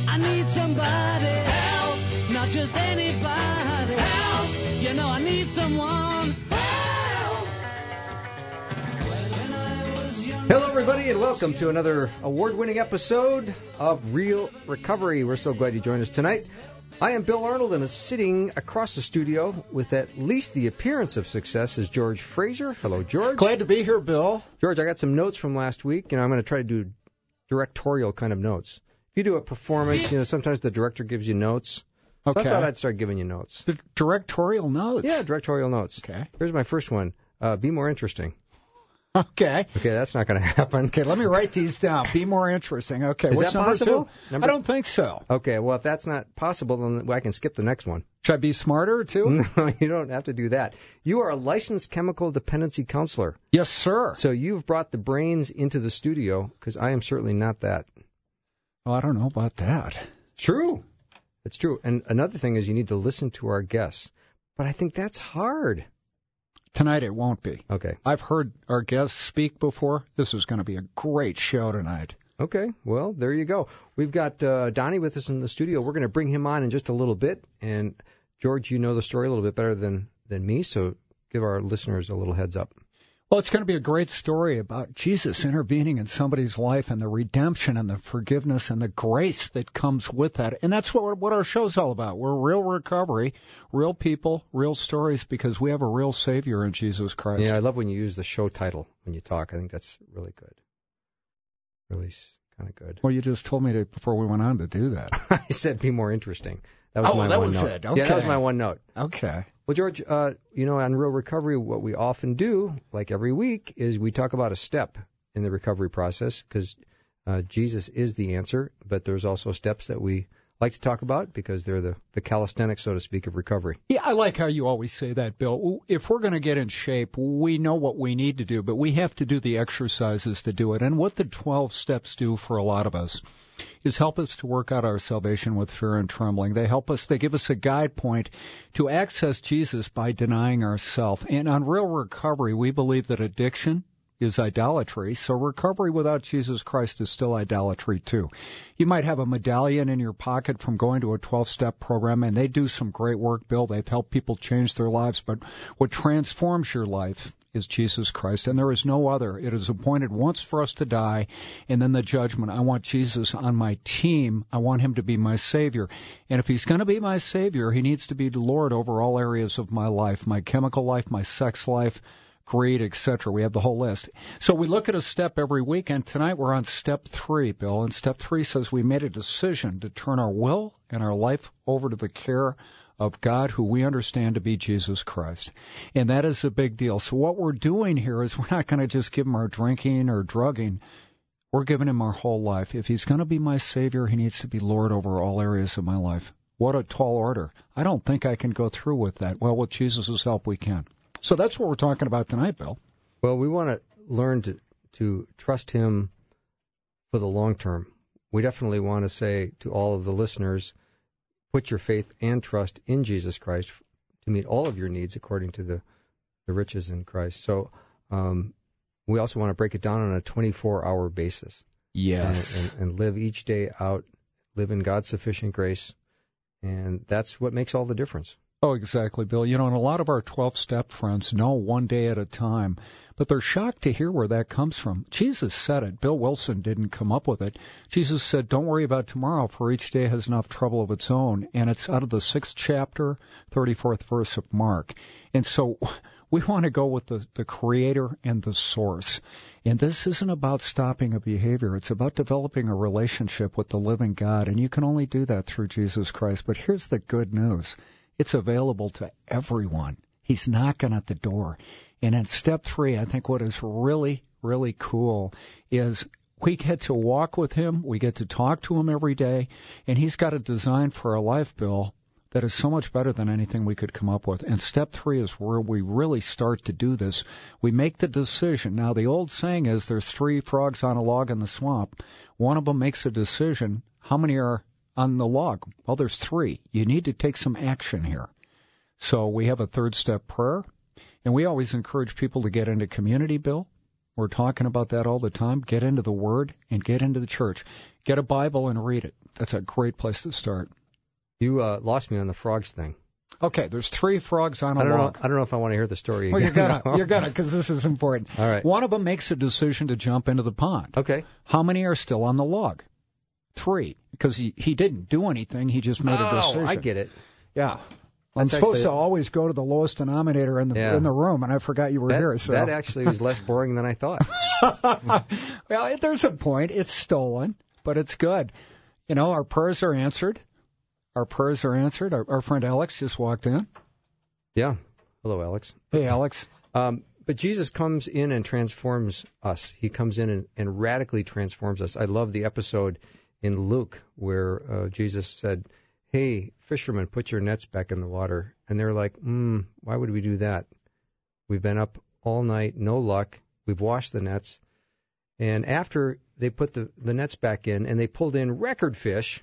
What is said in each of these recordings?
I need somebody help, not just anybody help. You know I need someone help. When I was young. Hello, everybody, and welcome to another award-winning episode of Real Recovery. We're so glad you joined us tonight. I am Bill Arnold, and sitting across the studio with at least the appearance of success is George Fraser. Hello, George. Glad to be here, Bill. George, I got some notes from last week, and I'm going to try to do directorial kind of notes. If you do a performance, sometimes the director gives you notes. Okay. So I thought I'd start giving you notes. The directorial notes? Yeah, directorial notes. Okay. Here's my first one. Be more interesting. Okay. Okay, that's not going to happen. Okay, let me write these down. Be more interesting. Okay, Is what's that number possible? two? I don't think so. Okay, well, if that's not possible, then I can skip the next one. Should I be smarter, too? No, you don't have to do that. You are a licensed chemical dependency counselor. Yes, sir. So you've brought the brains into the studio, because I am certainly not that. Well, I don't know about that. True. It's true. And another thing is you need to listen to our guests. But I think that's hard. Tonight it won't be. Okay. I've heard our guests speak before. This is going to be a great show tonight. Okay. Well, there you go. We've got Donnie with us in the studio. We're going to bring him on in just a little bit. And, George, you know the story a little bit better than me, so give our listeners a little heads up. Well, it's going to be a great story about Jesus intervening in somebody's life and the redemption and the forgiveness and the grace that comes with that. And that's what our show's all about. We're real recovery, real people, real stories, because we have a real Savior in Jesus Christ. Yeah, I love when you use the show title when you talk. I think that's really good. Really kind of good. Well, you just told me before we went on to do that. I said be more interesting. That was my one note. It. Okay. Yeah, that was my one note. Okay. Well, George, on Real Recovery, what we often do, like every week, is we talk about a step in the recovery process, because Jesus is the answer, but there's also steps that we like to talk about because they're the calisthenics, so to speak, of recovery. Yeah, I like how you always say that, Bill. If we're going to get in shape, we know what we need to do, but we have to do the exercises to do it. And what the 12 steps do for a lot of us is help us to work out our salvation with fear and trembling. They give us a guide point to access Jesus by denying ourselves. And on Real Recovery, we believe that addiction is idolatry, so recovery without Jesus Christ is still idolatry too. You might have a medallion in your pocket from going to a 12-step program, and they do some great work, Bill. They've helped people change their lives, but what transforms your life is Jesus Christ, and there is no other. It is appointed once for us to die, and then the judgment. I want Jesus on my team. I want him to be my Savior. And if he's going to be my Savior, he needs to be the Lord over all areas of my life, my chemical life, my sex life, greed, etc. We have the whole list. So we look at a step every week, and tonight we're on step 3, Bill. And step 3 says we made a decision to turn our will and our life over to the care of God, who we understand to be Jesus Christ. And that is a big deal. So what we're doing here is we're not going to just give him our drinking or drugging. We're giving him our whole life. If he's going to be my Savior, he needs to be Lord over all areas of my life. What a tall order. I don't think I can go through with that. Well, with Jesus' help, we can. So that's what we're talking about tonight, Bill. Well, we want to learn to trust him for the long term. We definitely want to say to all of the listeners, put your faith and trust in Jesus Christ to meet all of your needs according to the riches in Christ. So we also want to break it down on a 24-hour basis. Yes. And live each day out, live in God's sufficient grace. And that's what makes all the difference. Oh, exactly, Bill. And a lot of our 12-step friends know one day at a time, but they're shocked to hear where that comes from. Jesus said it. Bill Wilson didn't come up with it. Jesus said, don't worry about tomorrow, for each day has enough trouble of its own. And it's out of the 6th chapter, 34th verse of Mark. And so we want to go with the creator and the source. And this isn't about stopping a behavior. It's about developing a relationship with the living God. And you can only do that through Jesus Christ. But here's the good news. It's available to everyone. He's knocking at the door. And in step 3, I think what is really, really cool is we get to walk with him. We get to talk to him every day. And he's got a design for our life, Bill, that is so much better than anything we could come up with. And step 3 is where we really start to do this. We make the decision. Now, the old saying is there's 3 frogs on a log in the swamp. One of them makes a decision. How many are on the log? Well, there's 3. You need to take some action here. So we have a 3rd step prayer, and we always encourage people to get into community, Bill, We're talking about that all the time. Get into the Word and get into the church. Get a Bible and read it. That's a great place to start. You lost me on the frogs thing. Okay, there's 3 frogs on a log. I don't know if I want to hear the story Well, again. you're gonna, because this is important. All right. One of them makes a decision to jump into the pond. Okay. How many are still on the log? 3, because he didn't do anything. He just made a decision. Oh, I get it. Yeah. I'm supposed to always go to the lowest denominator in the room, and I forgot you were here. So that actually was less boring than I thought. Well, there's a point. It's stolen, but it's good. You know, our prayers are answered. Our prayers are answered. Our friend Alex just walked in. Yeah. Hello, Alex. Hey, Alex. But Jesus comes in and transforms us. He comes in and radically transforms us. I love the episode in Luke where Jesus said, "Hey, fishermen, put your nets back in the water." And they're like, why would we do that? We've been up all night, no luck. We've washed the nets. And after they put the nets back in and they pulled in record fish,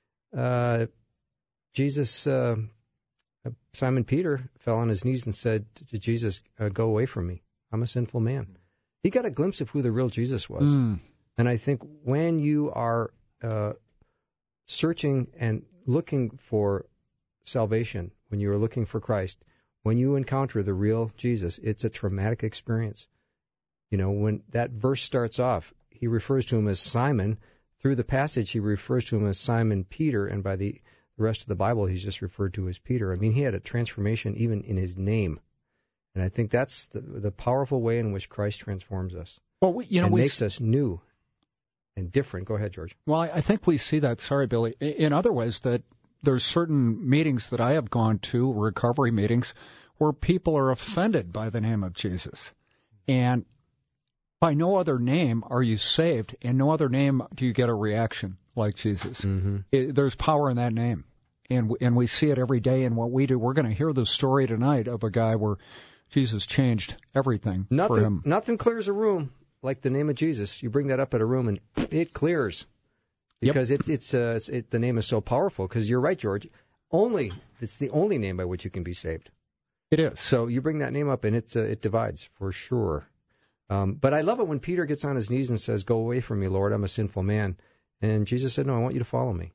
Simon Peter fell on his knees and said to Jesus, "Go away from me. I'm a sinful man." He got a glimpse of who the real Jesus was. And I think when you are searching and looking for salvation, when you are looking for Christ, when you encounter the real Jesus, it's a traumatic experience. You know, when that verse starts off, he refers to him as Simon. Through the passage, he refers to him as Simon Peter, and by the rest of the Bible, he's just referred to as Peter. I mean, he had a transformation even in his name. And I think that's the powerful way in which Christ transforms us. Well, makes us new and different. Go ahead, George. Well, I think we see that, sorry, Billy, in other ways, that there's certain meetings that I have gone to, recovery meetings, where people are offended by the name of Jesus. And by no other name are you saved, and no other name do you get a reaction like Jesus. Mm-hmm. There's power in that name, and we see it every day in what we do. We're going to hear the story tonight of a guy where Jesus changed everything for him. Nothing clears a room like the name of Jesus. You bring that up at a room, and it clears because the name is so powerful. Because you're right, George. It's the only name by which you can be saved. It is. So you bring that name up, and it divides for sure. But I love it when Peter gets on his knees and says, "Go away from me, Lord, I'm a sinful man." And Jesus said, "No, I want you to follow me."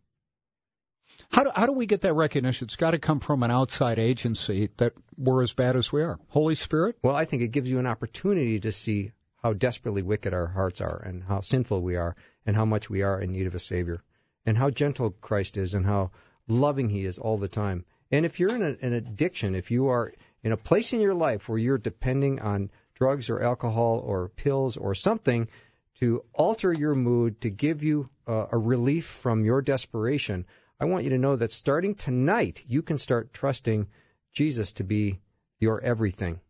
How do we get that recognition? It's got to come from an outside agency that we're as bad as we are. Holy Spirit? Well, I think it gives you an opportunity to see how desperately wicked our hearts are and how sinful we are and how much we are in need of a Savior and how gentle Christ is and how loving He is all the time. And if you're in an addiction, if you are in a place in your life where you're depending on drugs or alcohol or pills or something to alter your mood, to give you a relief from your desperation, I want you to know that starting tonight, you can start trusting Jesus to be your everything.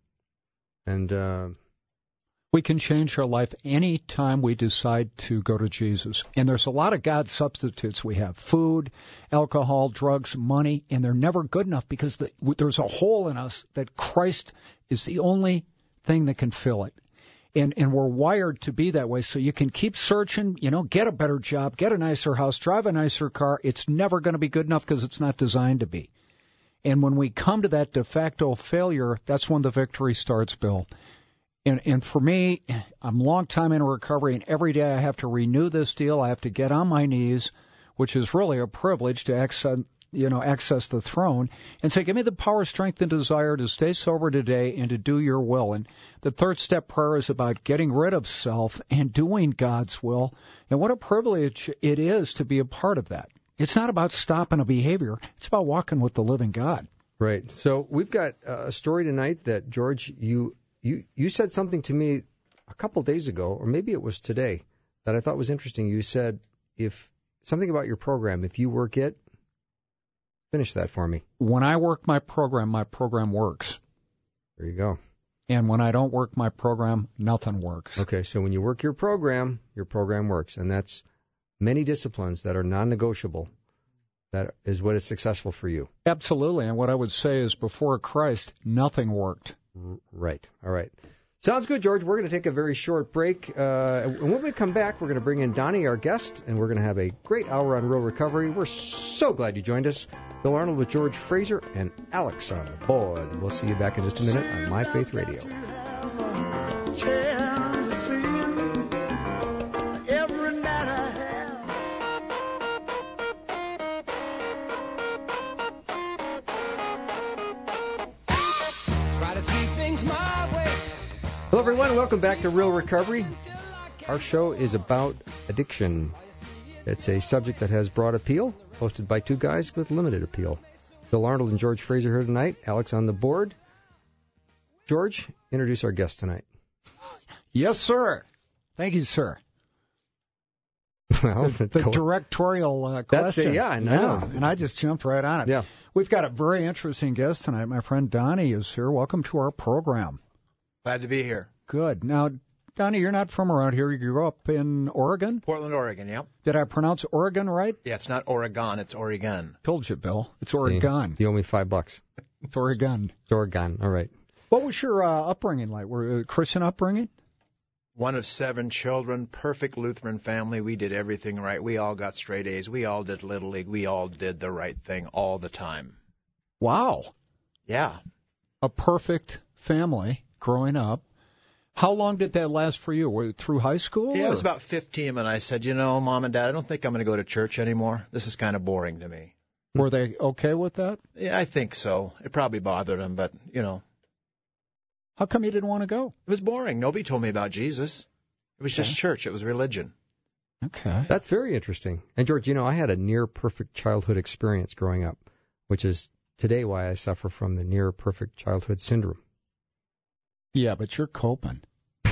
And we can change our life any time we decide to go to Jesus. And there's a lot of God substitutes we have: food, alcohol, drugs, money, and they're never good enough because there's a hole in us that Christ is the only thing that can fill it. And we're wired to be that way, so you can keep searching, get a better job, get a nicer house, drive a nicer car. It's never going to be good enough because it's not designed to be. And when we come to that de facto failure, that's when the victory starts, Bill. And for me, I'm a long time in recovery, and every day I have to renew this deal. I have to get on my knees, which is really a privilege to access the throne, and say, "Give me the power, strength, and desire to stay sober today and to do your will." And the third step prayer is about getting rid of self and doing God's will. And what a privilege it is to be a part of that. It's not about stopping a behavior. It's about walking with the living God. Right. So we've got a story tonight that, George, you said something to me a couple days ago, or maybe it was today, that I thought was interesting. You said something about your program, if you work it. Finish that for me. When I work my program works. There you go. And when I don't work my program, nothing works. Okay, so when you work your program works. And that's many disciplines that are non-negotiable. That is what is successful for you. Absolutely. And what I would say is before Christ, nothing worked. Right. All right. Sounds good, George. We're going to take a very short break. And when we come back, we're going to bring in Donnie, our guest, and we're going to have a great hour on Real Recovery. We're so glad you joined us. Bill Arnold with George Fraser and Alex on board. We'll see you back in just a minute on My Faith Radio. Try to see things my way. Hello, everyone. Welcome back to Real Recovery. Our show is about addiction. It's a subject that has broad appeal, hosted by two guys with limited appeal. Bill Arnold and George Fraser here tonight. Alex on the board. George, introduce our guest tonight. Yes, sir. Thank you, sir. Well, the directorial question. Yeah, I know. Yeah, and I just jumped right on it. Yeah. We've got a very interesting guest tonight. My friend Donnie is here. Welcome to our program. Glad to be here. Good. Now, Donnie, you're not from around here. You grew up in Oregon? Portland, Oregon, yep. Did I pronounce Oregon right? Yeah, it's not Oregon, it's Oregon. Told you, Bill. It's Oregon. You owe me $5. It's Oregon. It's Oregon. All right. What was your upbringing like? Were Christian upbringing? One of 7 children, perfect Lutheran family. We did everything right. We all got straight A's. We all did Little League. We all did the right thing all the time. Wow. Yeah. A perfect family growing up. How long did that last for you? Were it through high school? Yeah, or? I was about 15 when I said, Mom and Dad, I don't think I'm going to go to church anymore. This is kind of boring to me. Were they okay with that? Yeah, I think so. It probably bothered them, but, How come you didn't want to go? It was boring. Nobody told me about Jesus. It was just church. It was religion. Okay. That's very interesting. And, George, I had a near-perfect childhood experience growing up, which is today why I suffer from the near-perfect childhood syndrome. Yeah, but you're coping.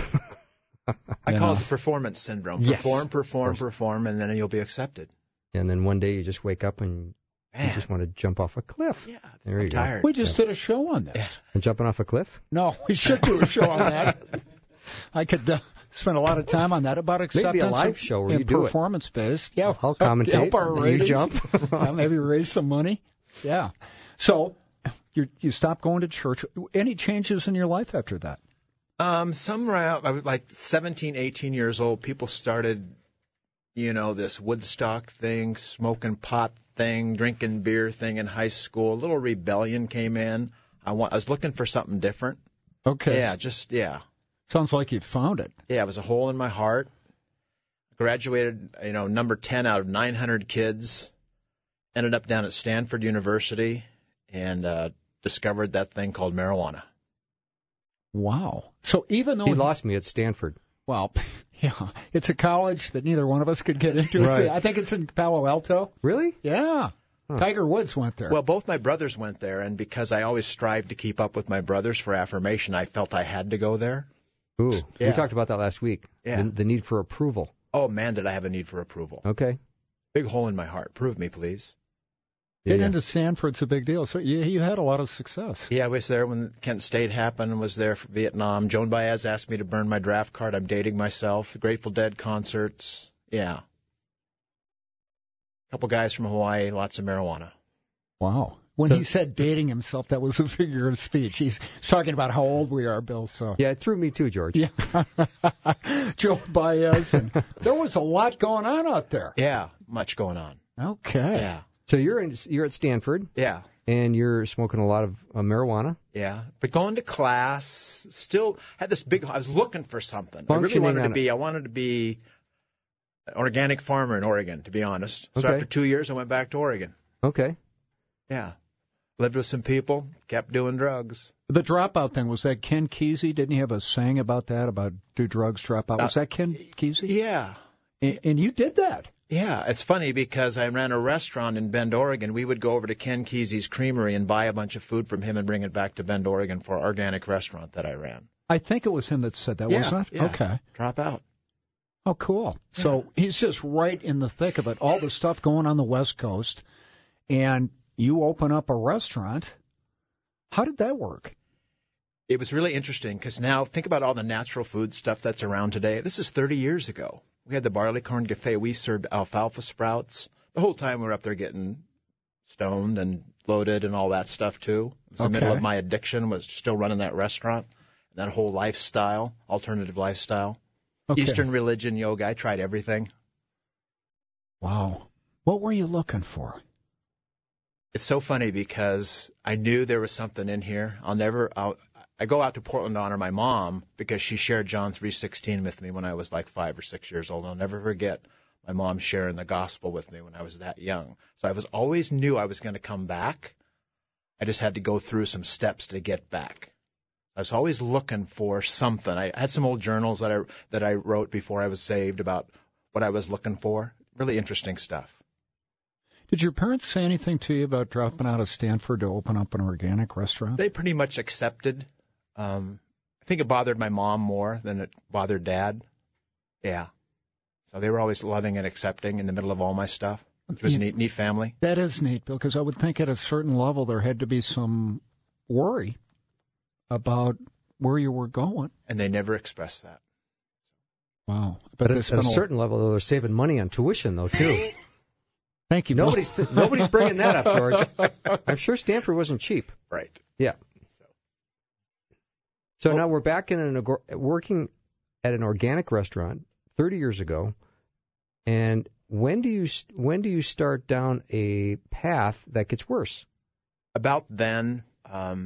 I call it the performance syndrome. Yes. Perform, and then you'll be accepted. And then one day you just wake up and you just want to jump off a cliff. Yeah, there you tired. We just did a show on this. Yeah. And jumping off a cliff? No, we should do a show on that. I could spend a lot of time on that about acceptance. Maybe a live show where and you do it. performance-based. Yeah, I'll commentate. Help our You ratings. jump. Maybe raise some money. Yeah. So you stopped going to church. Any changes in your life after that? Somewhere I was like 17, 18 years old. People started, this Woodstock thing, smoking pot thing, drinking beer thing in high school. A little rebellion came in. I was looking for something different. Okay. Yeah, Sounds like you found it. Yeah, it was a hole in my heart. Graduated, number 10 out of 900 kids. Ended up down at Stanford University and discovered that thing called marijuana. Wow. So even though He lost me at Stanford. well, yeah, it's a college that neither one of us could get into. Right. I think it's in Palo Alto. Really? Yeah. Huh. Tiger Woods went there. Well, both my brothers went there, and because I always strive to keep up with my brothers for affirmation, I felt I had to go there. Ooh. Yeah. We talked about that last week. Yeah. The need for approval. Oh, man, did I have a need for approval. Okay. Big hole in my heart. Prove me, please. Getting into Stanford's a big deal. So you had a lot of success. Yeah, I was there when Kent State happened, was there for Vietnam. Joan Baez asked me to burn my draft card. I'm dating myself. Grateful Dead concerts. Yeah. A couple guys from Hawaii, lots of marijuana. Wow. When he said dating himself, that was a figure of speech. He's talking about how old we are, Bill. So Yeah, it threw me too, George. yeah, Joe Baez. And there was a lot going on out there. Yeah, much going on. Okay. Yeah. So you're at Stanford, Yeah. and you're smoking a lot of marijuana. Yeah, but going to class, still had this big. I was looking for something. I really Functioning wanted to on be. I wanted to be an organic farmer in Oregon, to be honest. So Okay. after 2 years, I went back to Oregon. Okay. Yeah, lived with some people, kept doing drugs. The dropout thing, was that Ken Kesey? Didn't he have a saying about that, about do drugs, drop out? Was that Ken Kesey? Yeah. And you did that. Yeah, it's funny because I ran a restaurant in Bend, Oregon. We would go over to Ken Kesey's Creamery and buy a bunch of food from him and bring it back to Bend, Oregon for our organic restaurant that I ran. I think it was him that said that, Yeah, wasn't it? yeah. Okay. Drop out. Oh, cool. So he's just right in the thick of it, all the stuff going on the West Coast, and you open up a restaurant. How did that work? It was really interesting because now think about all the natural food stuff that's around today. This is 30 years ago. We had the barley corn cafe. We served alfalfa sprouts. The whole time we were up there getting stoned and loaded and all that stuff too. It was the middle of my addiction, was still running that restaurant, that whole lifestyle, alternative lifestyle. Okay. Eastern religion, yoga. I tried everything. Wow. What were you looking for? It's so funny because I knew there was something in here. I go out to Portland to honor my mom because she shared John 3:16 with me when I was like 5 or 6 years old. I'll never forget my mom sharing the gospel with me when I was that young. So I always knew I was going to come back. I just had to go through some steps to get back. I was always looking for something. I had some old journals that I wrote before I was saved about what I was looking for. Really interesting stuff. Did your parents say anything to you about dropping out of Stanford to open up an organic restaurant? They pretty much accepted. I think it bothered my mom more than it bothered Dad. Yeah. So they were always loving and accepting in the middle of all my stuff. It was a neat family. That is neat, because I would think at a certain level there had to be some worry about where you were going. And they never expressed that. Wow. But at a certain level, though, they're saving money on tuition, though, too. Thank you. Nobody's bringing that up, George. I'm sure Stanford wasn't cheap. Right. Yeah. So now we're back in working at an organic restaurant 30 years ago. And when do you start down a path that gets worse? About then, about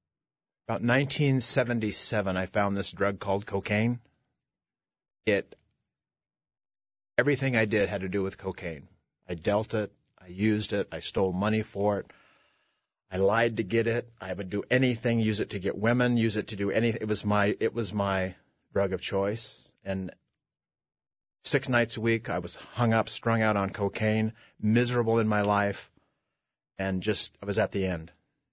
1977, I found this drug called cocaine. Everything I did had to do with cocaine. I dealt it, I used it, I stole money for it, I lied to get it, I would do anything, use it to get women, use it to do anything. It was my drug of choice. And 6 nights a week, I was hung up, strung out on cocaine, miserable in my life, and I was at the end.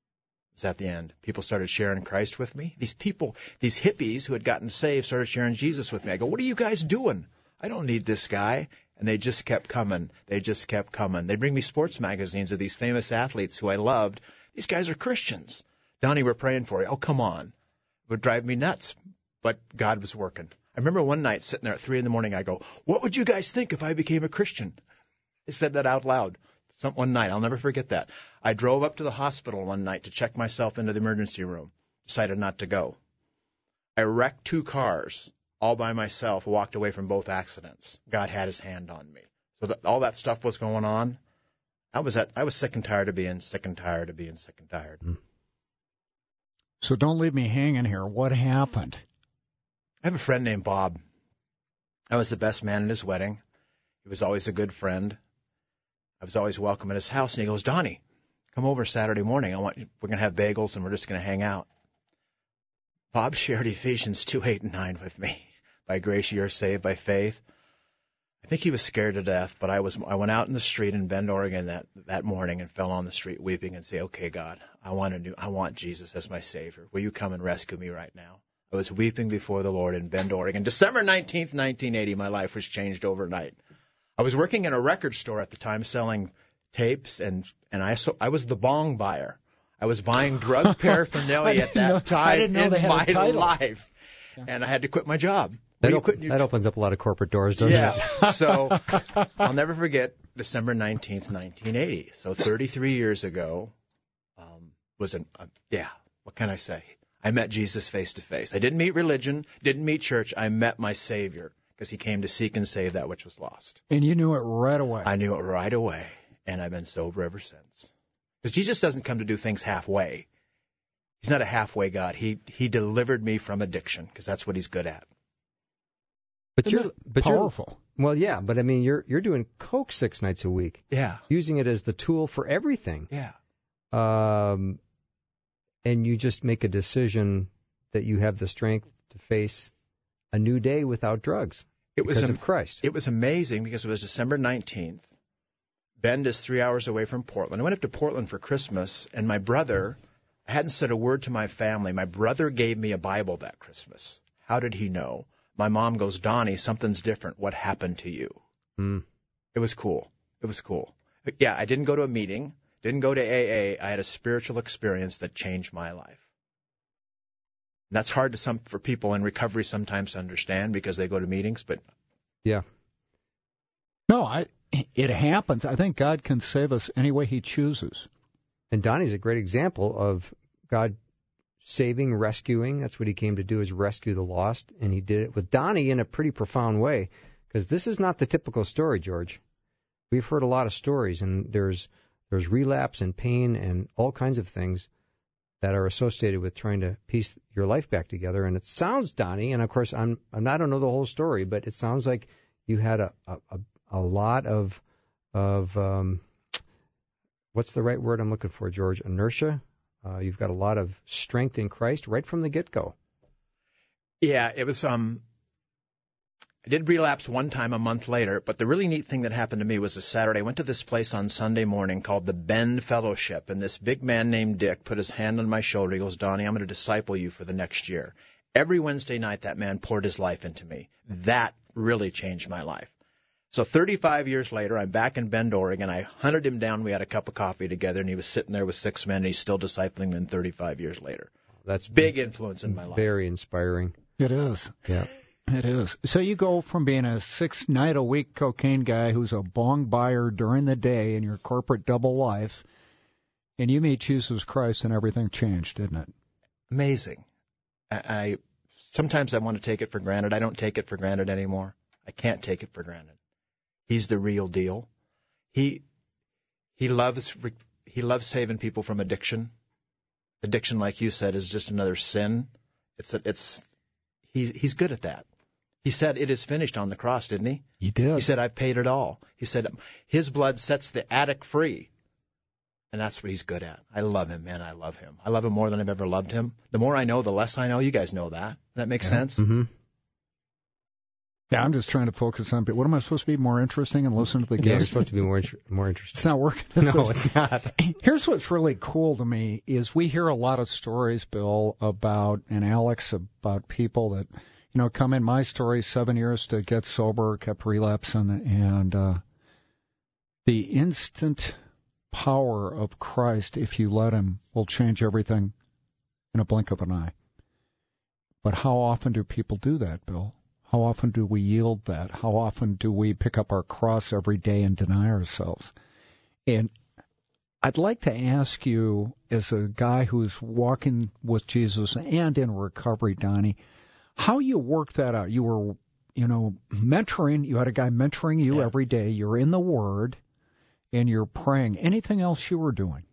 People started sharing Christ with me. These hippies who had gotten saved started sharing Jesus with me. I go, what are you guys doing? I don't need this guy. And they just kept coming. They'd bring me sports magazines of these famous athletes who I loved. These guys are Christians. Donnie, we're praying for you. Oh, come on. It would drive me nuts. But God was working. I remember one night sitting there at 3 a.m, I go, what would you guys think if I became a Christian? I said that out loud. One night, I'll never forget that. I drove up to the hospital one night to check myself into the emergency room. Decided not to go. I wrecked 2 cars all by myself, walked away from both accidents. God had his hand on me. So all that stuff was going on. I was sick and tired of being sick and tired of being sick and tired. So don't leave me hanging here. What happened? I have a friend named Bob. I was the best man at his wedding. He was always a good friend. I was always welcome at his house. And he goes, Donnie, come over Saturday morning. We're going to have bagels and we're just going to hang out. Bob shared Ephesians 2:8 and 9 with me. By grace you are saved by faith. I think he was scared to death, but I went out in the street in Bend, Oregon that morning and fell on the street weeping and say, okay, God, I want Jesus as my Savior. Will you come and rescue me right now? I was weeping before the Lord in Bend, Oregon. December 19th, 1980, my life was changed overnight. I was working in a record store at the time selling tapes, and I was the bong buyer. I was buying drug paraphernalia at that time in my life, and I had to quit my job. That opens up a lot of corporate doors, doesn't it? Yeah. So I'll never forget December 19th, 1980. So 33 years ago what can I say? I met Jesus face to face. I didn't meet religion, didn't meet church. I met my Savior because he came to seek and save that which was lost. And you knew it right away. I knew it right away, and I've been sober ever since. Because Jesus doesn't come to do things halfway. He's not a halfway God. He delivered me from addiction because that's what he's good at. But you're powerful. Well, yeah, but I mean, you're doing coke 6 nights a week. Yeah. Using it as the tool for everything. Yeah. And you just make a decision that you have the strength to face a new day without drugs. Because of Christ. It was amazing because it was December 19th. Bend is 3 hours away from Portland. I went up to Portland for Christmas, and my brother, I hadn't said a word to my family. My brother gave me a Bible that Christmas. How did he know? My mom goes, Donnie, something's different. What happened to you? It was cool. But yeah, I didn't go to a meeting, didn't go to AA. I had a spiritual experience that changed my life. And that's hard for people in recovery sometimes to understand because they go to meetings, but yeah. No, it happens. I think God can save us any way he chooses. And Donnie's a great example of God saving, rescuing. That's what he came to do, is rescue the lost. And he did it with Donnie in a pretty profound way, because this is not the typical story, George. We've heard a lot of stories, and there's relapse and pain and all kinds of things that are associated with trying to piece your life back together. And it sounds, Donnie, and of course I don't know the whole story, but it sounds like you had a lot of what's the right word I'm looking for, George? Inertia. You've got a lot of strength in Christ right from the get-go. Yeah, it was. I did relapse one time a month later, but the really neat thing that happened to me was a Saturday. I went to this place on Sunday morning called the Bend Fellowship, and this big man named Dick put his hand on my shoulder. He goes, Donnie, I'm going to disciple you for the next year. Every Wednesday night, that man poured his life into me. That really changed my life. So 35 years later, I'm back in Bend, Oregon. I hunted him down. We had a cup of coffee together, and he was sitting there with 6 men, and he's still discipling them 35 years later. That's big influence in my life. Very inspiring. It is. Yeah. It is. So you go from being a 6-night-a-week cocaine guy who's a bong buyer during the day in your corporate double life, and you meet Jesus Christ, and everything changed, didn't it? Amazing. Sometimes I want to take it for granted. I don't take it for granted anymore. I can't take it for granted. He's the real deal. He loves saving people from addiction. Addiction, like you said, is just another sin. He's good at that. He said, it is finished on the cross, didn't he? He did. He said, I've paid it all. He said, his blood sets the addict free. And that's what he's good at. I love him, man. I love him. I love him more than I've ever loved him. The more I know, the less I know. You guys know that. That makes sense? Mm-hmm. Yeah, I'm just trying to focus on, what am I supposed to be more interesting and listen to the Yeah, guests? you're supposed to be more interesting. It's not working. No, it's not. Here's what's really cool to me is we hear a lot of stories, Bill, and Alex, about people that, come in. My story, 7 years to get sober, kept relapsing, and the instant power of Christ, if you let him, will change everything in a blink of an eye. But how often do people do that, Bill? How often do we yield that? How often do we pick up our cross every day and deny ourselves? And I'd like to ask you, as a guy who's walking with Jesus and in recovery, Donnie, how you work that out. You were, mentoring. You had a guy mentoring you every day. You're in the Word, and you're praying. Anything else you were doing?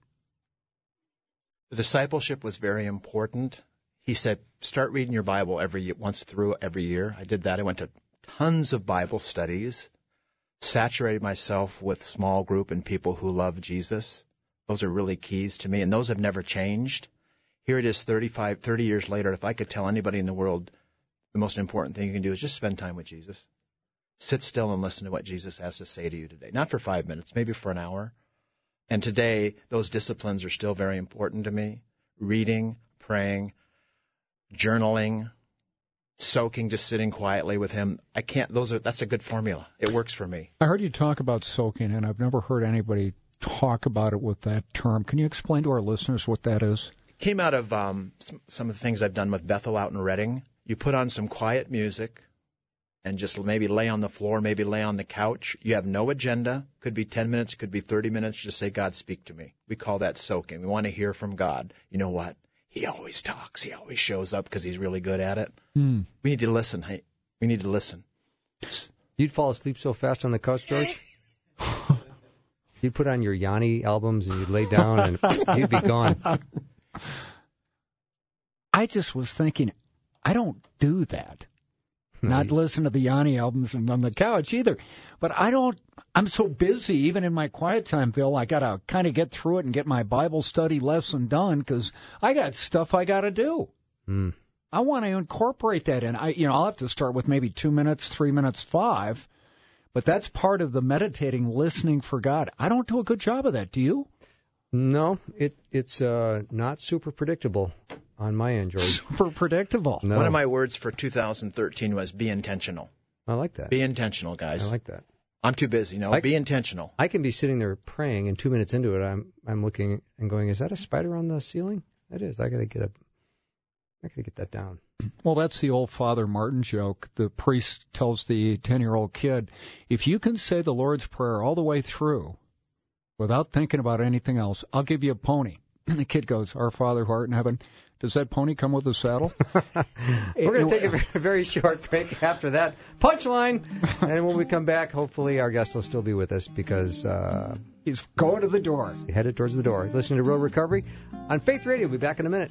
The discipleship was very important. He said, start reading your Bible once through every year. I did that. I went to tons of Bible studies, saturated myself with small group and people who love Jesus. Those are really keys to me, and those have never changed. Here it is 30 years later. If I could tell anybody in the world the most important thing you can do is just spend time with Jesus. Sit still and listen to what Jesus has to say to you today. Not for 5 minutes, maybe for an hour. And today, those disciplines are still very important to me. Reading, praying, journaling, soaking, just sitting quietly with him. That's a good formula. It works for me. I heard you talk about soaking, and I've never heard anybody talk about it with that term. Can you explain to our listeners what that is? It came out of some of the things I've done with Bethel out in Redding. You put on some quiet music and just maybe lay on the floor, maybe lay on the couch. You have no agenda. Could be 10 minutes, could be 30 minutes. Just say, God, speak to me. We call that soaking. We want to hear from God. You know what? He always talks. He always shows up because he's really good at it. We need to listen. Hey, we need to listen. You'd fall asleep so fast on the couch, George? You'd put on your Yanni albums and you'd lay down and you'd be gone. I just was thinking, I don't do that. Not listen to the Yanni albums and on the couch either. But I'm so busy, even in my quiet time, Bill, I got to kind of get through it and get my Bible study lesson done because I got stuff I got to do. I want to incorporate that in. I'll have to start with maybe 2 minutes, 3 minutes, 5. But that's part of the meditating, listening for God. I don't do a good job of that. Do you? No, it's not super predictable on my end, George. Super predictable. No. One of my words for 2013 was be intentional. I like that. Be intentional, guys. I like that. I'm too busy. No, be intentional. I can be sitting there praying, and 2 minutes into it, I'm looking and going, "Is that a spider on the ceiling?" That is. I gotta get that down. Well, that's the old Father Martin joke. The priest tells the 10-year-old kid, "If you can say the Lord's Prayer all the way through, without thinking about anything else, I'll give you a pony." And the kid goes, "Our Father who art in heaven." Does that pony come with a saddle? We're going to take a very short break after that punchline. And when we come back, hopefully our guest will still be with us because he's going to the door. He's headed towards the door. Listening to Real Recovery on Faith Radio. We'll be back in a minute.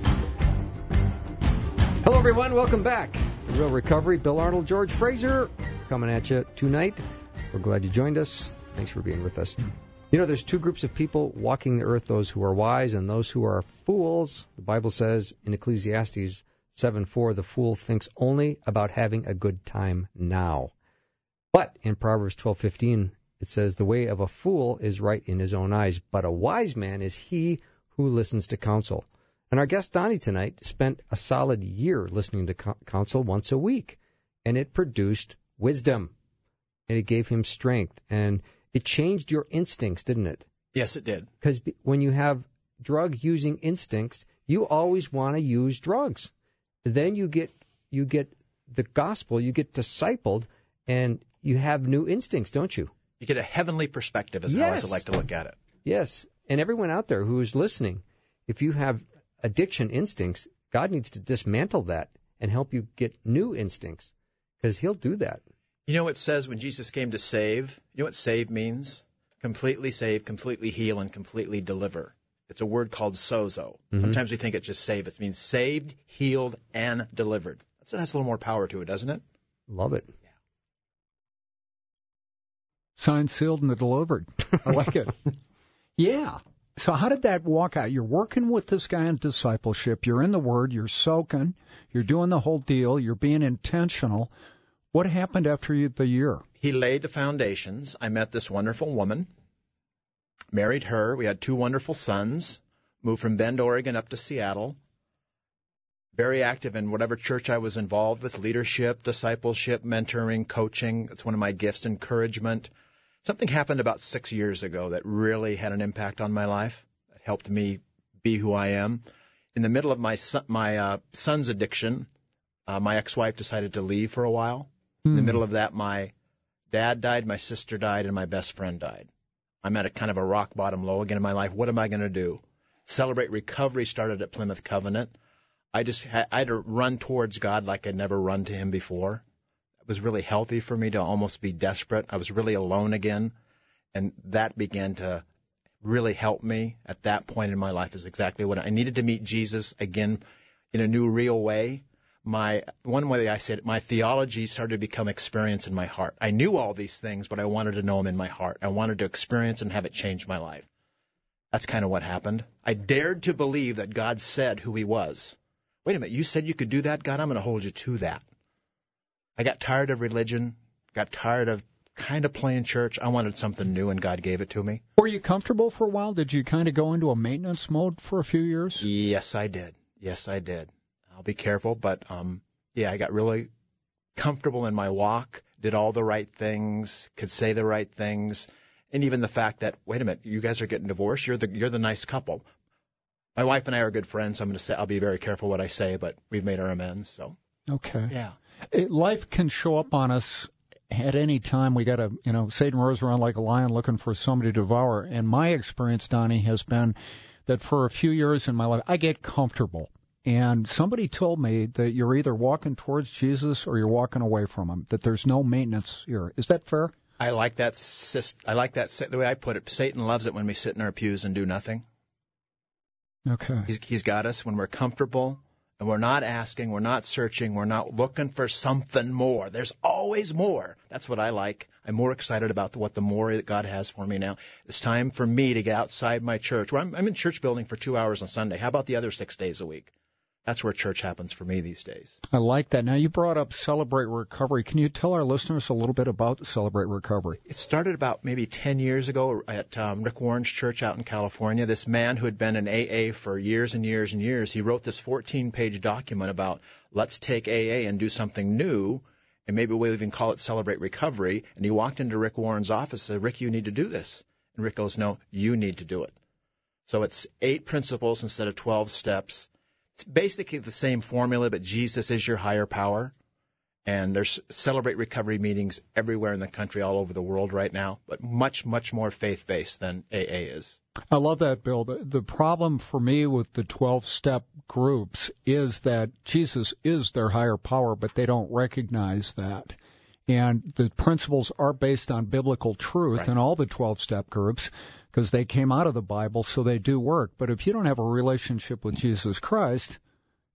Hello, everyone. Welcome back to Real Recovery. Bill Arnold, George Fraser. coming at you tonight. We're glad you joined us. Thanks for being with us. You know, there's two groups of people walking the earth, those who are wise and those who are fools. The Bible says in Ecclesiastes 7:4, the fool thinks only about having a good time now. But in Proverbs 12:15, it says, the way of a fool is right in his own eyes, but a wise man is he who listens to counsel. And our guest, Donnie, tonight spent a solid year listening to counsel once a week, and it produced wisdom, and it gave him strength, and it changed your instincts, didn't it? Yes, it did. Because when you have drug-using instincts, you always want to use drugs. Then you get the gospel, you get discipled, and you have new instincts, don't you? You get a heavenly perspective, is how I always like to look at it. Yes, and everyone out there who is listening, if you have addiction instincts, God needs to dismantle that and help you get new instincts, because he'll do that. You know what it says when Jesus came to save? You know what save means? Completely save, completely heal, and completely deliver. It's a word called sozo. Mm-hmm. Sometimes we think it's just save. It means saved, healed, and delivered. That has a little more power to it, doesn't it? Love it. Yeah. Signed, sealed, and delivered. I like it. Yeah. So how did that walk out? You're working with this guy in discipleship. You're in the Word. You're soaking. You're doing the whole deal. You're being intentional. What happened after the year? He laid the foundations. I met this wonderful woman, married her. We had 2 wonderful sons, moved from Bend, Oregon up to Seattle. Very active in whatever church I was involved with, leadership, discipleship, mentoring, coaching. It's one of my gifts, encouragement. Something happened about 6 years ago that really had an impact on my life. It helped me be who I am. In the middle of my son's addiction, my ex-wife decided to leave for a while. In the middle of that, my dad died, my sister died, and my best friend died. I'm at a kind of a rock bottom low again in my life. What am I going to do? Celebrate Recovery started at Plymouth Covenant. I had to run towards God like I'd never run to him before. It was really healthy for me to almost be desperate. I was really alone again, and that began to really help me at that point in my life is exactly what I needed to meet Jesus again in a new, real way. One way I said it, my theology started to become experience in my heart. I knew all these things, but I wanted to know them in my heart. I wanted to experience and have it change my life. That's kind of what happened. I dared to believe that God said who he was. Wait a minute, you said you could do that, God? I'm going to hold you to that. I got tired of religion, got tired of kind of playing church. I wanted something new, and God gave it to me. Were you comfortable for a while? Did you kind of go into a maintenance mode for a few years? Yes, I did. I'll be careful, but I got really comfortable in my walk, did all the right things, could say the right things, and even the fact that, wait a minute, you guys are getting divorced, you're the nice couple. My wife and I are good friends, so I'll be very careful what I say, but we've made our amends. So okay, yeah, life can show up on us at any time. We got to, Satan roars around like a lion looking for somebody to devour. And my experience, Donnie, has been that for a few years in my life, I get comfortable. And somebody told me that you're either walking towards Jesus or you're walking away from him, that there's no maintenance here. Is that fair? I like that. The way I put it, Satan loves it when we sit in our pews and do nothing. Okay. He's got us when we're comfortable and we're not asking, we're not searching, we're not looking for something more. There's always more. That's what I like. I'm more excited about what the more that God has for me now. It's time for me to get outside my church. I'm in church building for 2 hours on Sunday. How about the other 6 days a week? That's where church happens for me these days. I like that. Now, you brought up Celebrate Recovery. Can you tell our listeners a little bit about Celebrate Recovery? It started about maybe 10 years ago at Rick Warren's church out in California. This man who had been in AA for years and years and years, he wrote this 14-page document about let's take AA and do something new, and maybe we'll even call it Celebrate Recovery. And he walked into Rick Warren's office and said, Rick, you need to do this. And Rick goes, no, you need to do it. So it's 8 principles instead of 12 steps. It's basically the same formula, but Jesus is your higher power. And there's Celebrate Recovery meetings everywhere in the country, all over the world right now, but much, much more faith-based than AA is. I love that, Bill. The problem for me with the 12-step groups is that Jesus is their higher power, but they don't recognize that. And the principles are based on biblical truth in all the 12-step groups, because they came out of the Bible, so they do work. But if you don't have a relationship with Jesus Christ,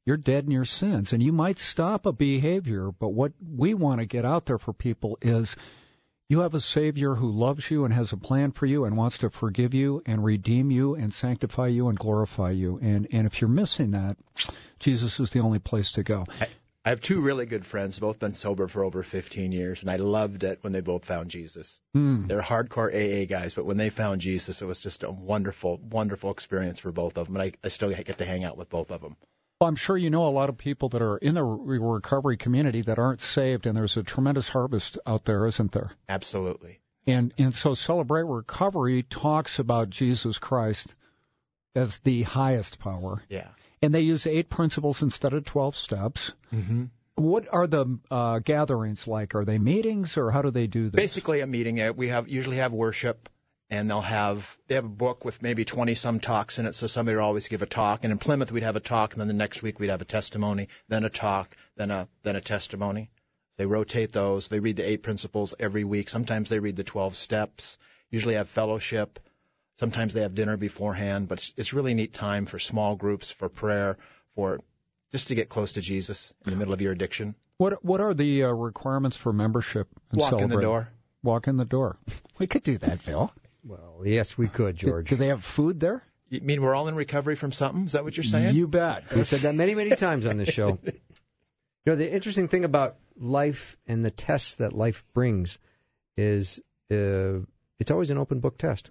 you're dead in your sins. And you might stop a behavior, but what we want to get out there for people is you have a Savior who loves you and has a plan for you and wants to forgive you and redeem you and sanctify you and glorify you. And if you're missing that, Jesus is the only place to go. I have two really good friends, both been sober for over 15 years, and I loved it when they both found Jesus. They're hardcore AA guys, but when they found Jesus, it was just a wonderful, wonderful experience for both of them, and I still get to hang out with both of them. Well, I'm sure you know a lot of people that are in the recovery community that aren't saved, and there's a tremendous harvest out there, isn't there? Absolutely. And so Celebrate Recovery talks about Jesus Christ as the highest power. Yeah. And they use 8 principles instead of 12 steps. Mm-hmm. What are the gatherings like? Are they meetings, or how do they do this? Basically a meeting. We usually have worship, and they have a book with maybe 20-some talks in it, so somebody will always give a talk. And in Plymouth, we'd have a talk, and then the next week we'd have a testimony, then a talk, then a testimony. They rotate those. They read the 8 principles every week. Sometimes they read the 12 steps. Usually have fellowship. Sometimes they have dinner beforehand, but it's really neat time for small groups, for prayer, for just to get close to Jesus in the middle of your addiction. What are the requirements for membership in Walk Celebrate? in the door. Walk in the door. We could do that, Bill. Well, yes, we could, George. Do they have food there? You mean we're all in recovery from something? Is that what you're saying? You bet. We've said that many, many times on this show. You know, the interesting thing about life and the tests that life brings is it's always an open book test.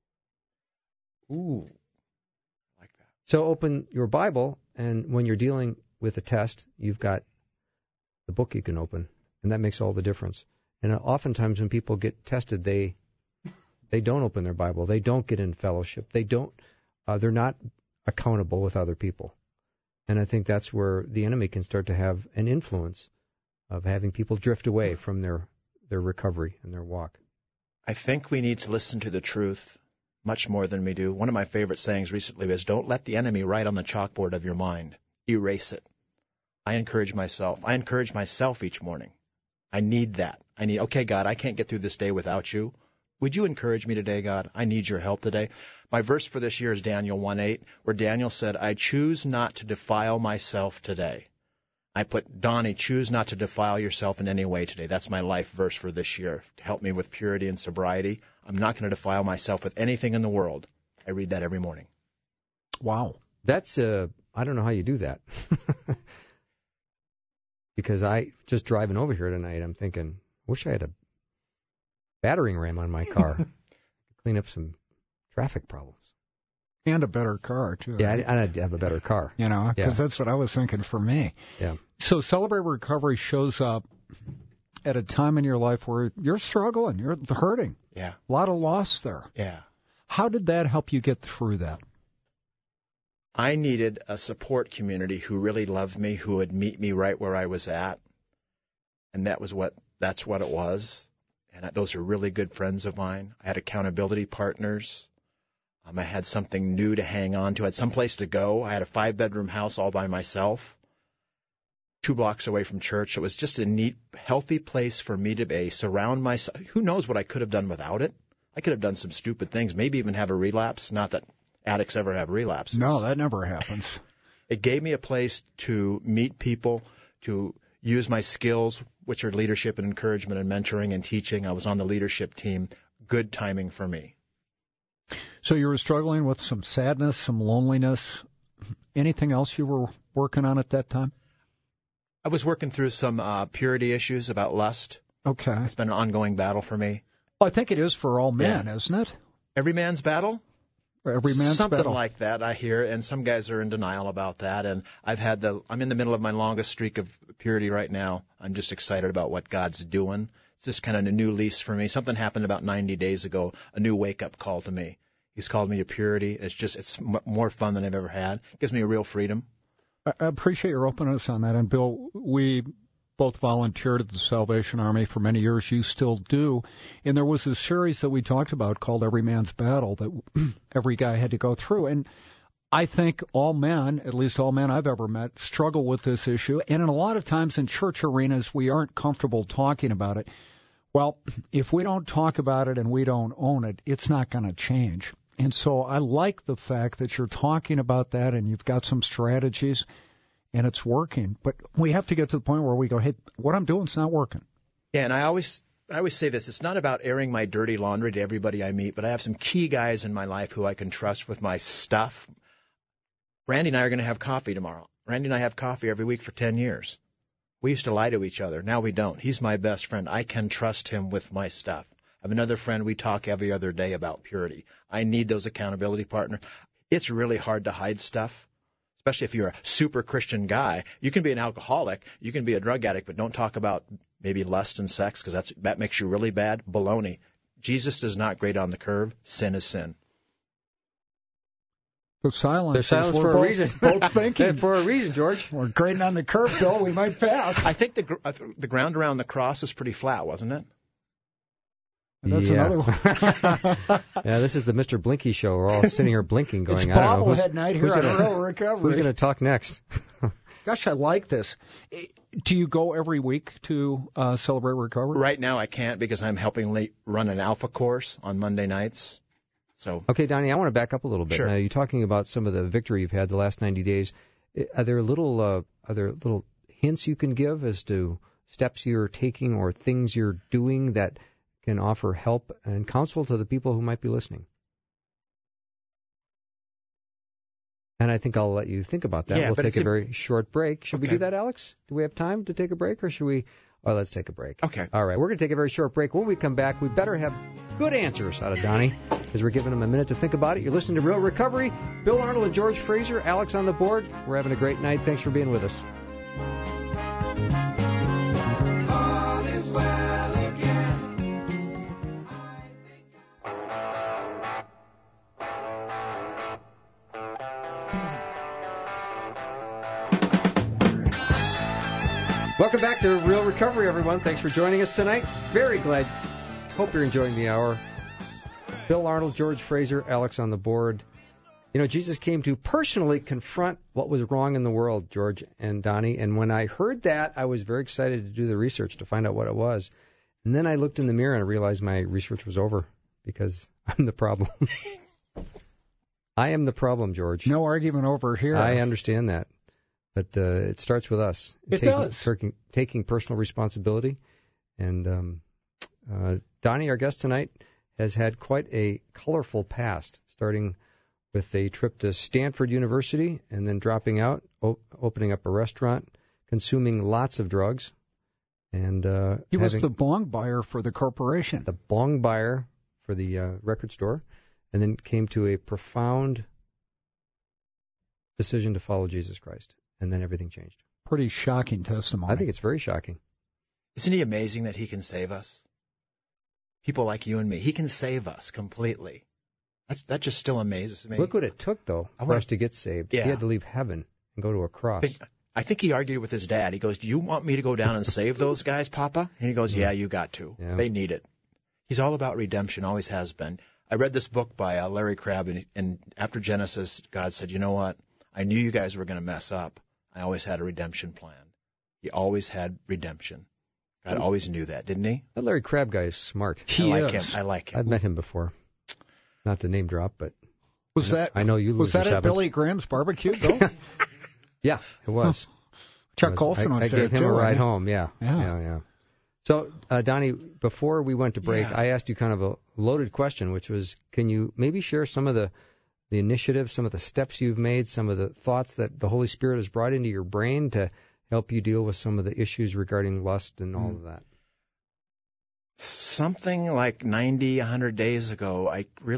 Ooh, I like that. So open your Bible, and when you're dealing with a test, you've got the book you can open, and that makes all the difference. And oftentimes when people get tested, they don't open their Bible. They don't get in fellowship. They're not accountable with other people. And I think that's where the enemy can start to have an influence of having people drift away from their recovery and their walk. I think we need to listen to the truth much more than we do. One of my favorite sayings recently is, don't let the enemy write on the chalkboard of your mind. Erase it. I encourage myself each morning. I need that. Okay, God, I can't get through this day without you. Would you encourage me today, God? I need your help today. My verse for this year is Daniel 1:8, where Daniel said, I choose not to defile myself today. I put, Donnie, choose not to defile yourself in any way today. That's my life verse for this year, to help me with purity and sobriety. I'm not going to defile myself with anything in the world. I read that every morning. Wow. That's, I don't know how you do that. Because I, just driving over here tonight, I'm thinking, wish I had a battering ram on my car. Clean up some traffic problems. And a better car, too. Yeah, right? I'd have a better car. You know, because that's what I was thinking for me. Yeah. So Celebrate Recovery shows up at a time in your life where you're struggling, you're hurting. Yeah. A lot of loss there. Yeah. How did that help you get through that? I needed a support community who really loved me, who would meet me right where I was at. And that's what it was. And those are really good friends of mine. I had accountability partners. I had something new to hang on to. I had some place to go. I had a 5-bedroom house all by myself, 2 blocks away from church. It was just a neat, healthy place for me to be, surround myself. Who knows what I could have done without it? I could have done some stupid things, maybe even have a relapse. Not that addicts ever have relapses. No, that never happens. It gave me a place to meet people, to use my skills, which are leadership and encouragement and mentoring and teaching. I was on the leadership team. Good timing for me. So you were struggling with some sadness, some loneliness. Anything else you were working on at that time? I was working through some purity issues about lust. Okay. It's been an ongoing battle for me. Well, I think it is for all men, isn't it? Every man's battle? Every man's Something battle. like that, I hear, and some guys are in denial about that. And I'm in the middle of my longest streak of purity right now. I'm just excited about what God's doing. It's just kind of a new lease for me. Something happened about 90 days ago, a new wake-up call to me. He's called me to purity. It's more fun than I've ever had. It gives me a real freedom. I appreciate your openness on that. And, Bill, we both volunteered at the Salvation Army for many years. You still do. And there was a series that we talked about called Every Man's Battle that every guy had to go through. And I think all men, at least all men I've ever met, struggle with this issue. And a lot of times in church arenas, we aren't comfortable talking about it. Well, if we don't talk about it and we don't own it, it's not going to change. And so I like the fact that you're talking about that and you've got some strategies. and it's working. But we have to get to the point where we go, hey, what I'm doing is not working. Yeah, and I always say this. It's not about airing my dirty laundry to everybody I meet, but I have some key guys in my life who I can trust with my stuff. Randy and I are going to have coffee tomorrow. Randy and I have coffee every week for 10 years. We used to lie to each other. Now we don't. He's my best friend. I can trust him with my stuff. I have another friend. We talk every other day about purity. I need those accountability partners. It's really hard to hide stuff, especially if you're a super Christian guy. You can be an alcoholic. You can be a drug addict, but don't talk about maybe lust and sex because that makes you really bad. Baloney. Jesus does not grade on the curve. Sin is sin. The silence. There's silence for a reason. Both thinking. For a reason, George. We're grading on the curve, Bill. We might pass. I think the ground around the cross is pretty flat, wasn't it? That's another one. Yeah, this is the Mr. Blinky show. We're all sitting here blinking, going, it's I don't know. bobblehead night here on Real Recovery. Who's going to talk next? Gosh, I like this. Do you go every week to Celebrate Recovery? Right now I can't because I'm helping run an alpha course on Monday nights. So Okay, Donnie, I want to back up a little bit. Sure. Now, you're talking about some of the victory you've had the last 90 days. Are there little hints you can give as to steps you're taking or things you're doing that can offer help and counsel to the people who might be listening? And I think I'll let you think about that. Yeah, We'll but take a very short break. Should we Okay. do that, Alex? Do we have time to take a break, or should we? Oh, let's take a break. Okay. All right, we're going to take a very short break. When we come back, we better have good answers out of Donnie, because we're giving him a minute to think about it. You're listening to Real Recovery. Bill Arnold and George Fraser, Alex on the board. We're having a great night. Thanks for being with us. All is well again. Welcome back to Real Recovery, everyone. Thanks for joining us tonight. Very glad. Hope you're enjoying the hour. Bill Arnold, George Fraser, Alex on the board. You know, Jesus came to personally confront what was wrong in the world, George and Donnie. And when I heard that, I was very excited to do the research to find out what it was. And then I looked in the mirror and I realized my research was over because I'm the problem. I am the problem, George. No argument over here. I understand that. But it starts with us. It does. Taking personal responsibility. And Donnie, our guest tonight, has had quite a colorful past, starting with a trip to Stanford University and then dropping out, opening up a restaurant, consuming lots of drugs. And he was the bong buyer for the corporation. The bong buyer for the record store, and then came to a profound decision to follow Jesus Christ. And then everything changed. Pretty shocking testimony. I think it's very shocking. Isn't he amazing that he can save us? People like you and me. He can save us completely. That just still amazes me. Look what it took, though, for us to get saved. Yeah. He had to leave heaven and go to a cross. I think he argued with his dad. He goes, "Do you want me to go down and save those guys, Papa?" And he goes, "Yeah, you got to. Yeah. They need it." He's all about redemption, always has been. I read this book by Larry Crabb, and after Genesis, God said, "You know what? I knew you guys were going to mess up. I always had a redemption plan." He always had redemption. God always knew that, didn't he? That Larry Crabb guy is smart. I like him. I've met him before. Not to name drop, but I know you lose your that at seventh. Billy Graham's barbecue, Bill? Yeah, it was. Chuck Colson was I there, gave him too, a ride right? home, yeah. So, Donnie, before we went to break, I asked you kind of a loaded question, which was, can you maybe share some of the initiatives, some of the steps you've made, some of the thoughts that the Holy Spirit has brought into your brain to help you deal with some of the issues regarding lust and all of that? Something like 90, 100 days ago,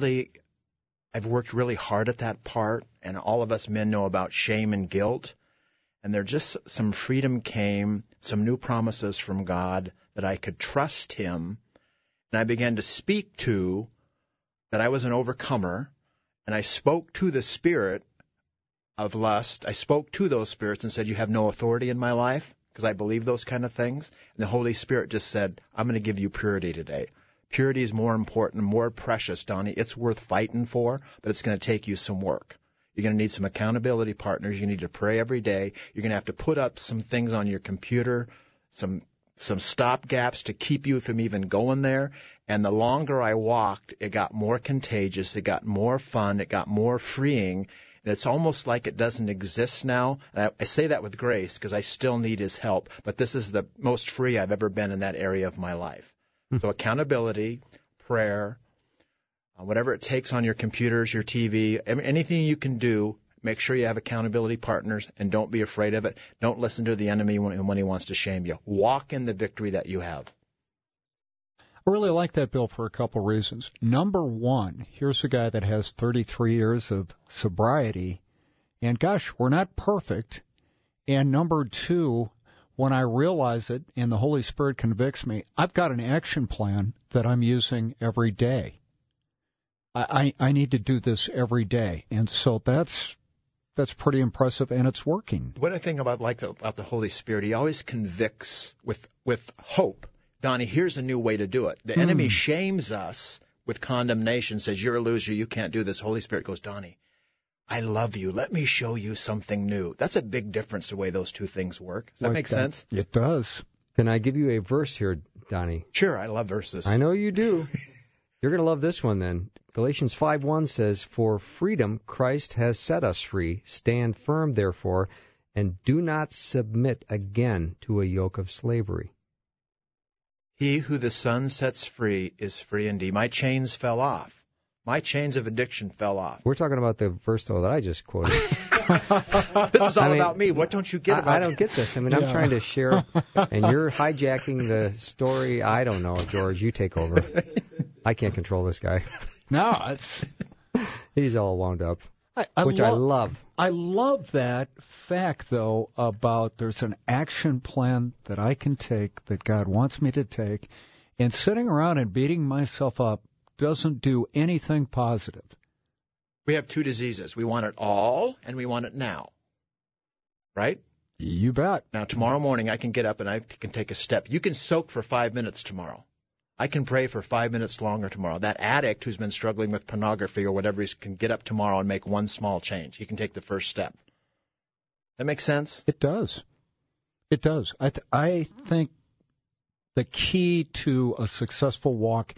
I've worked really hard at that part, and all of us men know about shame and guilt. And there just some freedom came, some new promises from God that I could trust Him. And I began to speak to that I was an overcomer, and I spoke to the spirit of lust. I spoke to those spirits and said, "You have no authority in my life," because I believe those kind of things. And the Holy Spirit just said, "I'm going to give you purity today." Purity is more important, more precious, Donnie. It's worth fighting for, but it's going to take you some work. You're going to need some accountability partners. You need to pray every day. You're going to have to put up some things on your computer, some stop gaps to keep you from even going there. And the longer I walked, it got more contagious. It got more fun. It got more freeing. And it's almost like it doesn't exist now. And I say that with grace because I still need his help. But this is the most free I've ever been in that area of my life. So accountability, prayer, whatever it takes on your computers, your TV, anything you can do, make sure you have accountability partners and don't be afraid of it. Don't listen to the enemy when he wants to shame you. Walk in the victory that you have. I really like that, Bill, for a couple reasons. Number one, here's a guy that has 33 years of sobriety, and gosh, we're not perfect. And number two, when I realize it and the Holy Spirit convicts me, I've got an action plan that I'm using every day. I need to do this every day, and so that's pretty impressive, and it's working. What I think about the Holy Spirit, he always convicts with hope. Donnie, here's a new way to do it. The enemy shames us with condemnation, says you're a loser, you can't do this. Holy Spirit goes, Donnie, I love you. Let me show you something new. That's a big difference the way those two things work. Does that make sense? It does. Can I give you a verse here, Donnie? Sure, I love verses. I know you do. You're going to love this one then. Galatians 5:1 says, "For freedom Christ has set us free. Stand firm, therefore, and do not submit again to a yoke of slavery." He who the Son sets free is free indeed. My chains fell off. My chains of addiction fell off. We're talking about the verse, though, that I just quoted. This is all about me. What don't you get about I don't get this. I mean, I'm trying to share, and you're hijacking the story. I don't know, George. You take over. I can't control this guy. No, it's... He's all wound up, I love. I love that fact, though, about there's an action plan that I can take, that God wants me to take, and sitting around and beating myself up doesn't do anything positive. We have two diseases. We want it all, and we want it now. Right? You bet. Now, tomorrow morning, I can get up and I can take a step. You can soak for 5 minutes tomorrow. I can pray for 5 minutes longer tomorrow. That addict who's been struggling with pornography or whatever can get up tomorrow and make one small change. He can take the first step. That makes sense? It does. It does. I think the key to a successful walk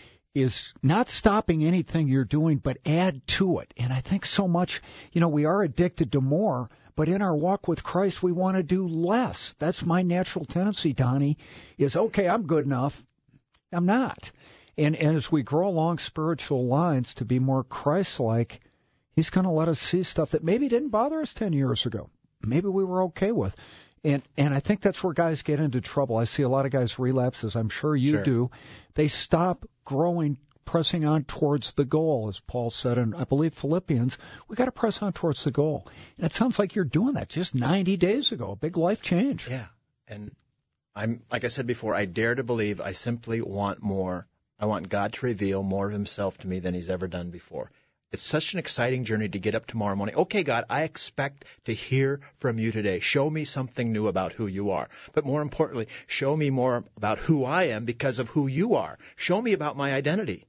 is not stopping anything you're doing, but add to it. And I think so much, we are addicted to more, but in our walk with Christ, we want to do less. That's my natural tendency, Donnie, is, okay, I'm good enough. I'm not. And as we grow along spiritual lines to be more Christ-like, he's going to let us see stuff that maybe didn't bother us 10 years ago. Maybe we were okay with. And I think that's where guys get into trouble. I see a lot of guys relapse, as I'm sure you do. They stop growing, pressing on towards the goal, as Paul said in, I believe, Philippians. We got to press on towards the goal. And it sounds like you're doing that just 90 days ago, a big life change. Yeah. And like I said before, I dare to believe I simply want more. I want God to reveal more of himself to me than he's ever done before. It's such an exciting journey to get up tomorrow morning. Okay, God, I expect to hear from you today. Show me something new about who you are. But more importantly, show me more about who I am because of who you are. Show me about my identity.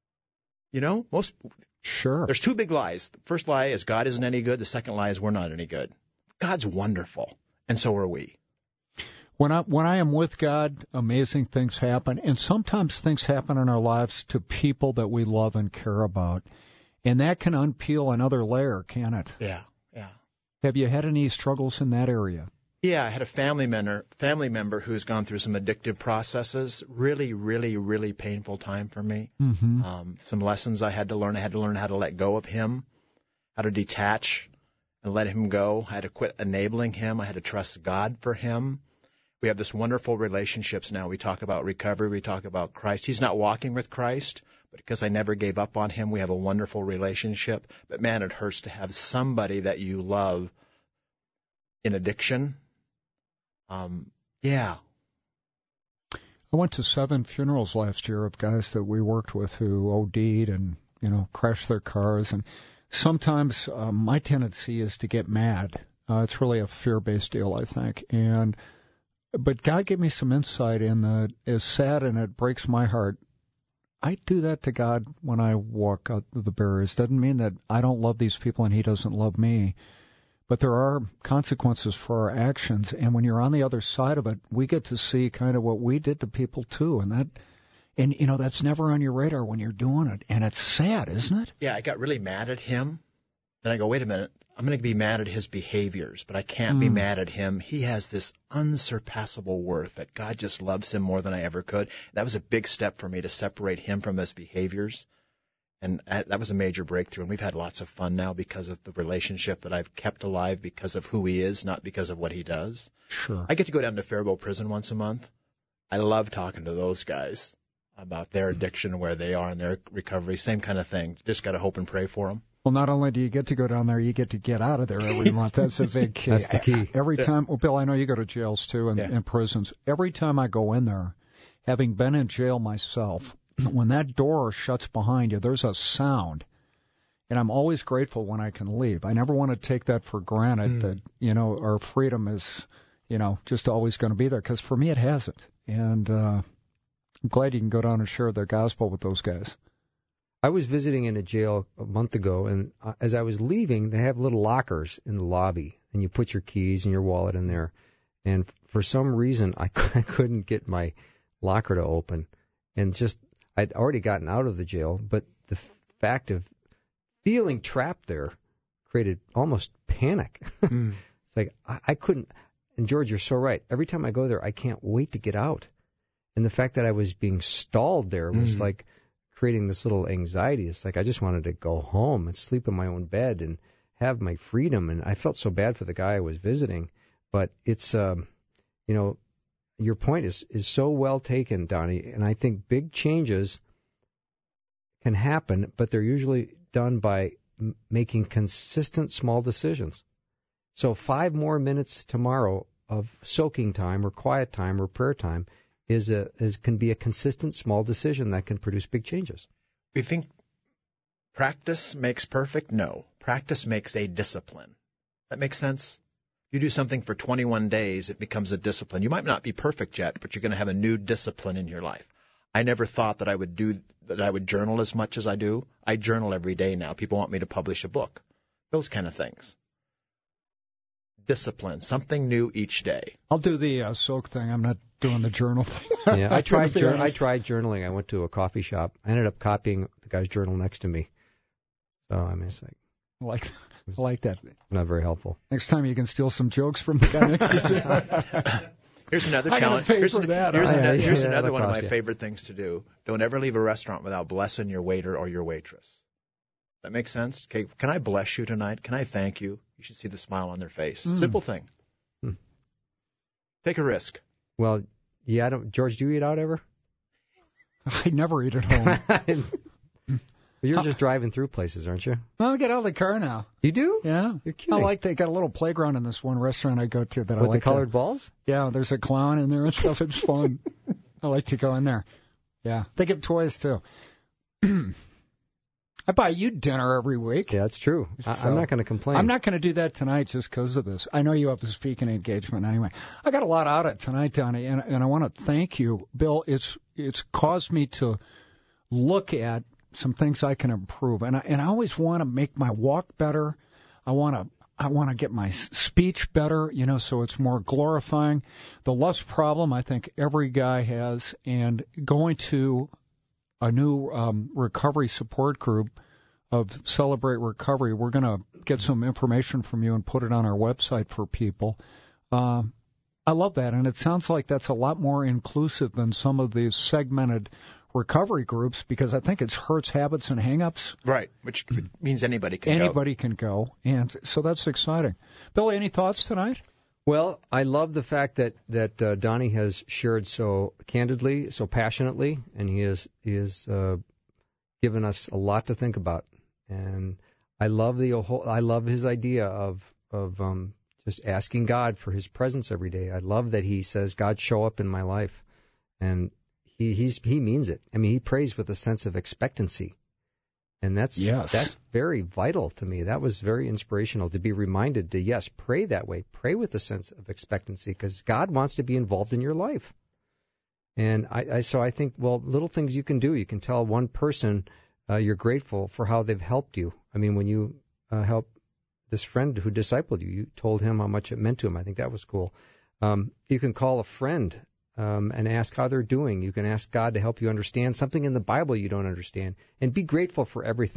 Sure. There's two big lies. The first lie is God isn't any good. The second lie is we're not any good. God's wonderful, and so are we. When I am with God, amazing things happen, and sometimes things happen in our lives to people that we love and care about, and that can unpeel another layer, can it? Yeah. Have you had any struggles in that area? Yeah, I had a family member who's gone through some addictive processes. Really, really, really painful time for me. Mm-hmm. Some lessons I had to learn. I had to learn how to let go of him, how to detach and let him go. I had to quit enabling him. I had to trust God for him. We have this wonderful relationships now. We talk about recovery. We talk about Christ. He's not walking with Christ, but because I never gave up on him, we have a wonderful relationship. But, man, it hurts to have somebody that you love in addiction. Yeah. I went to 7 funerals last year of guys that we worked with who OD'd and, crashed their cars. And sometimes my tendency is to get mad. It's really a fear-based deal, I think. But God gave me some insight in that, as sad and it breaks my heart, I do that to God when I walk out the barriers. Doesn't mean that I don't love these people and he doesn't love me. But there are consequences for our actions. And when you're on the other side of it, we get to see kind of what we did to people too. And that's never on your radar when you're doing it. And it's sad, isn't it? Yeah, I got really mad at him. Then I go, wait a minute, I'm going to be mad at his behaviors, but I can't be mad at him. He has this unsurpassable worth that God just loves him more than I ever could. That was a big step for me to separate him from his behaviors. And that was a major breakthrough. And we've had lots of fun now because of the relationship that I've kept alive because of who he is, not because of what he does. Sure. I get to go down to Faribault Prison once a month. I love talking to those guys about their addiction, where they are in their recovery. Same kind of thing. Just got to hope and pray for them. Well, not only do you get to go down there, you get to get out of there every month. That's a big key. That's the key. Every time, well, Bill, I know you go to jails too and prisons. Every time I go in there, having been in jail myself, when that door shuts behind you, there's a sound. And I'm always grateful when I can leave. I never want to take that for granted that, our freedom is, just always going to be there. Because for me, it hasn't. And I'm glad you can go down and share the gospel with those guys. I was visiting in a jail a month ago, and as I was leaving, they have little lockers in the lobby, and you put your keys and your wallet in there. And for some reason, I couldn't get my locker to open. And I'd already gotten out of the jail, but the fact of feeling trapped there created almost panic. It's like I couldn't. And George, you're so right. Every time I go there, I can't wait to get out. And the fact that I was being stalled there was like creating this little anxiety. It's like I just wanted to go home and sleep in my own bed and have my freedom. And I felt so bad for the guy I was visiting. But it's, your point is so well taken, Donnie. And I think big changes can happen, but they're usually done by making consistent small decisions. So 5 more minutes tomorrow of soaking time or quiet time or prayer time can be a consistent small decision that can produce big changes. We think practice makes perfect. No, practice makes a discipline. That makes sense? You do something for 21 days, it becomes a discipline. You might not be perfect yet, but you're going to have a new discipline in your life. I never thought that I would journal as much as I do. I journal every day now. People want me to publish a book. Those kind of things. Discipline, something new each day. I'll do the soak thing. I'm not doing the journal thing. Yeah, I tried journaling. I went to a coffee shop. I ended up copying the guy's journal next to me. So I mean, it's like I like that. Not very helpful. Next time you can steal some jokes from the guy next to you. Here's another I challenge. Here's another one of my favorite things to do. Don't ever leave a restaurant without blessing your waiter or your waitress. That makes sense? Okay, can I bless you tonight? Can I thank you? You should see the smile on their face. Simple thing. Take a risk. Well, yeah, George, do you eat out ever? I never eat at home. You're just driving through places, aren't you? Well, I get out of the car now. You do? Yeah. You're kidding. They got a little playground in this one restaurant I go to that I like. With the colored balls? Yeah, there's a clown in there and stuff. It's fun. I like to go in there. Yeah. They give toys, too. I buy you dinner every week. Yeah, that's true. I'm not going to complain. I'm not going to do that tonight just because of this. I know you have a speaking engagement anyway. I got a lot out of it tonight, Donnie, and I want to thank you. Bill, it's caused me to look at some things I can improve. And I always want to make my walk better. I want to get my speech better, so it's more glorifying. The lust problem, I think every guy has, and going to a new recovery support group of Celebrate Recovery. We're going to get some information from you and put it on our website for people. I love that, and it sounds like that's a lot more inclusive than some of these segmented recovery groups, because I think it's hurts, habits, and hang-ups. Right, which means anybody can go. Anybody can go, and so that's exciting. Billy, any thoughts tonight? Well, I love the fact that Donnie has shared so candidly, so passionately, and he has given us a lot to think about. And I love his idea of just asking God for His presence every day. I love that he says, "God, show up in my life," and he means it. I mean, he prays with a sense of expectancy. And that's very vital to me. That was very inspirational to be reminded to, pray that way. Pray with a sense of expectancy, because God wants to be involved in your life. And so I think, little things you can do. You can tell one person you're grateful for how they've helped you. I mean, when you helped this friend who discipled you, you told him how much it meant to him. I think that was cool. You can call a friend and ask how they're doing. You can ask God to help you understand something in the Bible you don't understand, and be grateful for everything.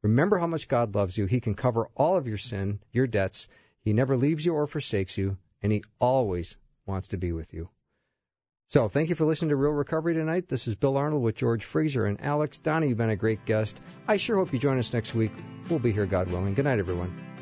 Remember how much God loves you. He can cover all of your sin, your debts. He never leaves you or forsakes you, and He always wants to be with you. So thank you for listening to Real Recovery tonight. This is Bill Arnold with George Fraser and Alex. Donnie, you've been a great guest. I sure hope you join us next week. We'll be here, God willing. Good night, everyone.